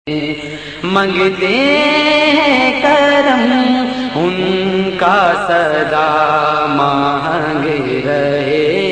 منگتے ہیں کرم ان کا سدا مانگ رہے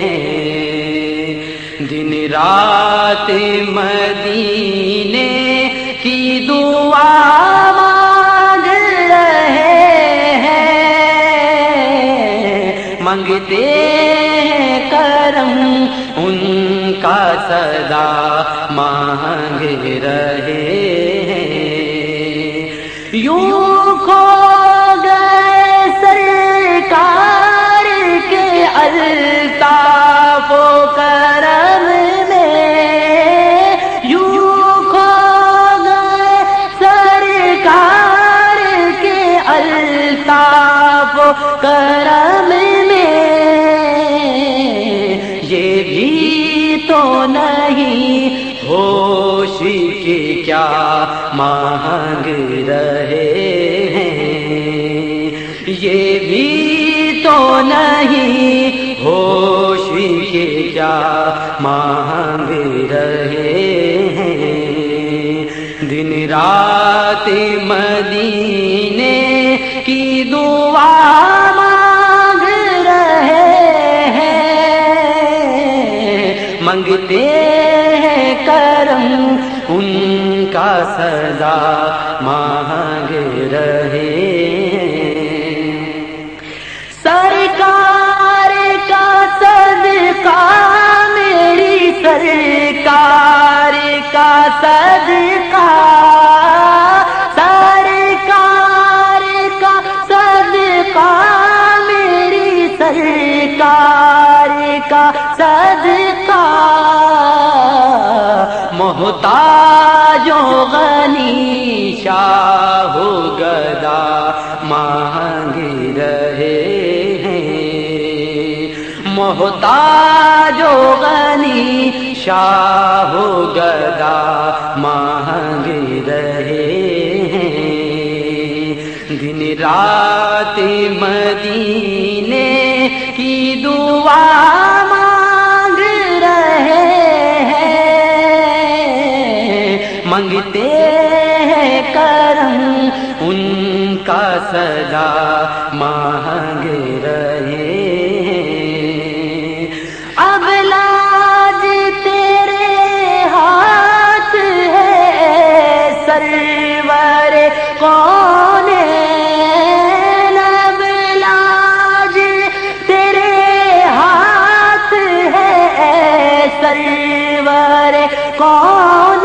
ہیں، دن رات مدینے کی دعا مانگ رہے ہیں، منگتے ہیں کرم ان کا سدا مانگ رہے ہیں، یوں کھو گئے سرکار کے الطاف و کرم میں، یوں کھو گئے سرکار کے الطاف و کرم میں، یہ بھی تو نہیں ہوش کی کیا مانگ رہے ہیں، یہ بھی تو نہیں ہوش کی کیا مانگ رہے ہیں، دن رات مدینے کی دعا مانگ رہے ہیں، منگتے کرم ان کا سدا مانگ رہے ہیں، سرکار کا صدقہ میری سرکار کا صدقہ، سرکار کا صدقہ میری سرکار کا صدقہ، محتاج و غنی شاہ و گدا مانگ رہے ہیں، محتاج و غنی شاہ و گدا مانگ رہے ہیں، دن رات مدینے کی دعا مانگ رہے ہیں، منگتے ہیں کرم ان کا سدا مانگ رہے ہیں، اب لاج تیرے ہاتھ ہے سرور کون، اب لاج تیرے ہاتھ ہے سرور کون،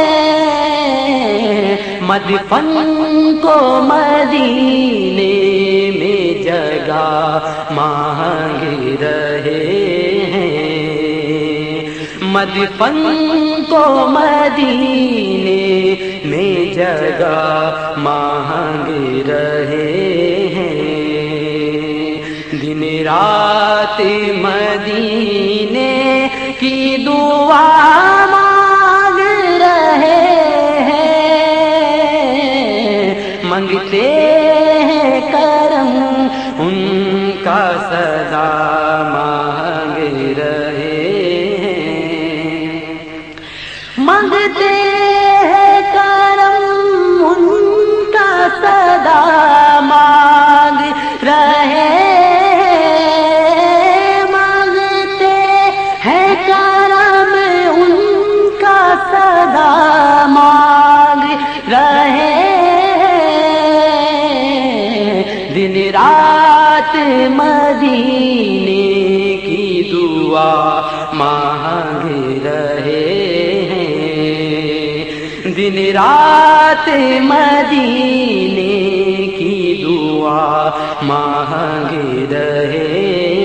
مدفن کو مدینے میں جگہ مانگ رہے ہیں، مدفن کو مدینے میں جگہ مانگ رہے ہیں، دن رات مدینے کی دعا مانگ رہے ہیں، منگتے ہیں کرم ان کا سدا مانگ رہے ہیں، منگتے ہیں کرم ان کا سدا مانگ رہے ہیں، منگتے ہیں کرم ان کا سدا مانگ رہے ہیں، دن رات مدینے کی دعا مانگ رہے ہیں، دن رات مدینے کی دعا مانگ رہے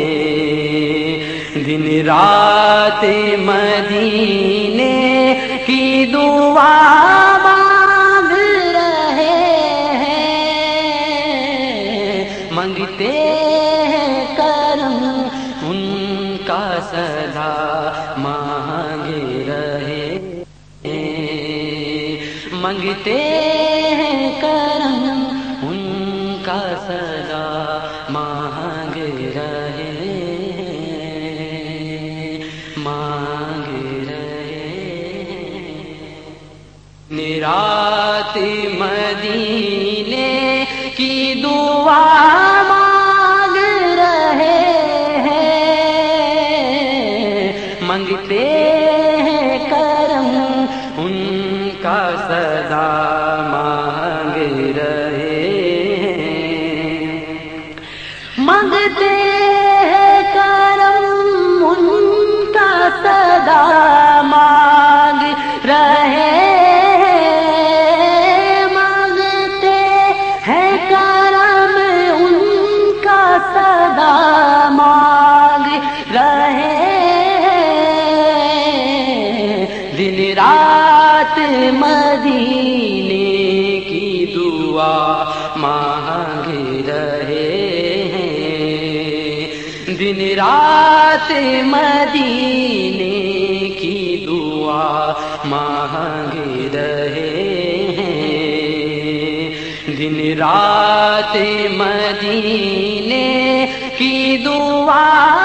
ہیں، دن رات مدینے کی دعا مانگ رہے ہیں، منگتے ہیں کرم ان کا سدا مانگ رہے ہیں، منگتے ہیں کرم ان کا سدا مانگ رہے ہیں، مانگ رہے ہیں۔ رات مدینے کی دعا مانگ رہے ہیں، منگتے ہیں کرم ان کا سدا مانگ رہے ہیں، منگتے ہیں کرم ان کا سدا مانگ رہے ہیں، سدا مانگ رہے ہیں، دن رات مدینے کی دعا مانگ رہے ہیں، دن رات مدینے کی دعا مانگ رہے ہیں، دن رات مدینے کی دعا